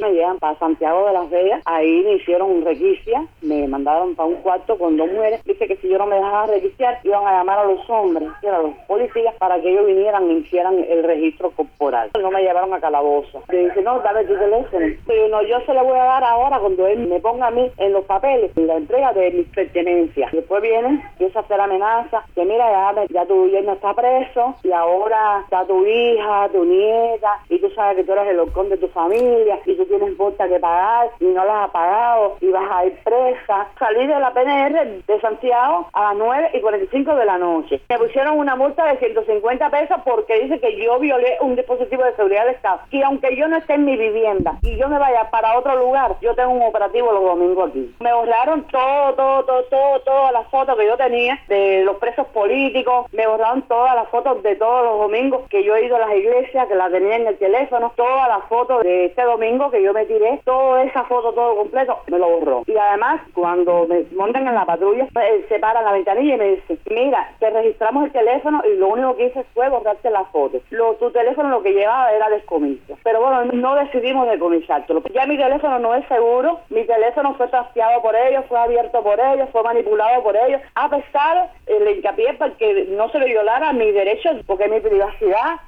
Me llegan para Santiago de las Vegas, ahí me hicieron requisia, me mandaron para un cuarto con 2 mujeres. Dice que si yo no me dejaba requisiar, iban a llamar a los hombres, a los policías, para que ellos vinieran y hicieran el registro corporal. No me llevaron a calabozo. Me dice, no, dame tu teléfono. Pero no, yo se lo voy a dar ahora cuando él me ponga a mí en los papeles, en la entrega de mis pertenencias. Después viene, empieza a hacer amenaza, que mira, ya tu yerno está preso, y ahora está tu hija, tu nieta, y tú sabes que tú eres el horcón de tu familia, y tú tienes multa que pagar, y no las has pagado, y vas a ir presa. Salí de la PNR de Santiago a las 9:45 de la noche. Me pusieron una multa de 150 pesos porque dice que yo violé un dispositivo de seguridad del Estado. Y aunque yo no esté en mi vivienda y yo me vaya para otro lugar, yo tengo un operativo los domingos aquí. Me borraron todas las fotos que yo tenía de los presos políticos, me borraron todas las fotos de todos los domingos que yo he ido a las iglesias, que las tenía en el teléfono, todas las fotos de este domingo que yo me tiré, toda esa foto, todo completo, me lo borró. Y además, cuando me montan en la patrulla, se paran la ventanilla y me dicen, mira, te registramos el teléfono y lo único que hice fue borrarte las fotos. Tu teléfono lo que llevaba era descomiso. Pero bueno, no decidimos decomisártelo. Ya mi teléfono no es seguro, mi teléfono fue trasteado por ellos, fue abierto por ellos, fue manipulado por ellos, a pesar del hincapié porque no se le violara mi derecho, porque es mi privacidad,